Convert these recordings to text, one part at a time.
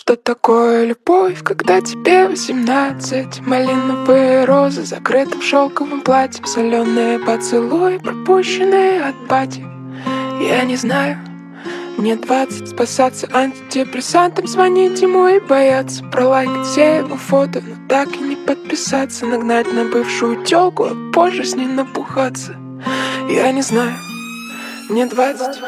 Что такое любовь, когда тебе 18? Малиновые розы, закрытым шелковым платьем, соленые поцелуи, пропущенные от пати. Я не знаю, мне 20, спасаться антидепрессантом, звонить ему и бояться, пролайкать все его фото, но так и не подписаться, нагнать на бывшую тёлку, а позже с ней напухаться. Я не знаю, мне 20.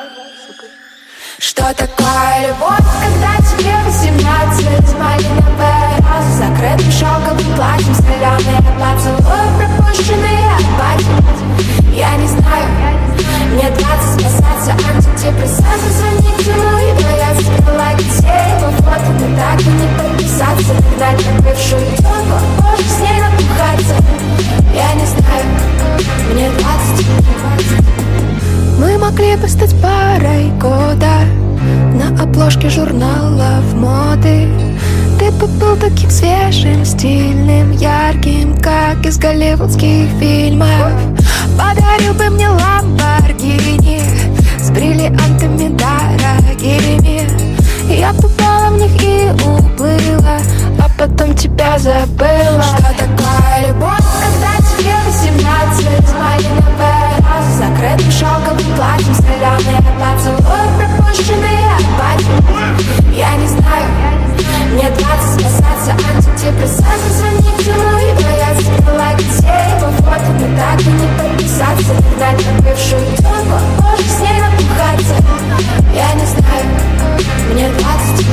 Что такое любовь, когда тебе 18? Малиновые розы, закрытым шелковым платьем, соленые поцелуи, пропущенные от пати. Я не знаю, мне 20, спасаться антидепрессантом, звонить ему и бояться, пролайкать все его фото, но так и не подписаться, нагнать на бывшую тёлку, а позже с ней напухаться. Я не знаю, мне 20. Мы могли бы стать парой года на обложке журналов моды. Ты бы был таким свежим, стильным, ярким, как из голливудских фильмов. Подарил бы мне ламборгини с бриллиантами дорогими. Я попала в них и уплыла, а потом тебя забыла. Что такое любовь, когда тебе 18? Малиновые розы, закрытым шелковым платьем, соленые поцелуи, пропущенные от пати. Я не знаю, мне 20, спасаться антидепрессантом, звонить ему и бояться, пролайкать все его фото, но так и не подписаться, нагнать на бывшую тёлку, а позже с ней напухаться. Я не знаю, мне 20.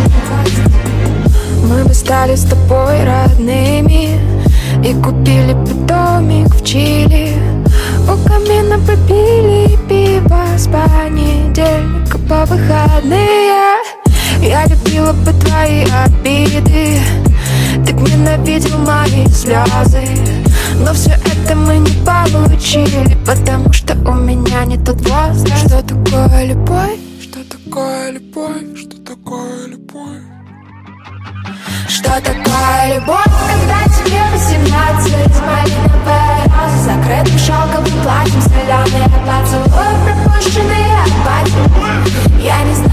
Мы бы стали с тобой родными и купили бы домик в Чили. У камина бы пили пиво с понедельника по выходные. Я любила бы твои обиды, ты б ненавидел мои слезы. Но все это мы не получили, потому что у меня не тот возраст. Что такое любовь? Что такое любовь? Что такое любовь? Что такое любовь, когда тебе 18? Малиновые розы, закрытым шелковым платьем, соленые поцелуи, пропущенные от пати. Я не знаю,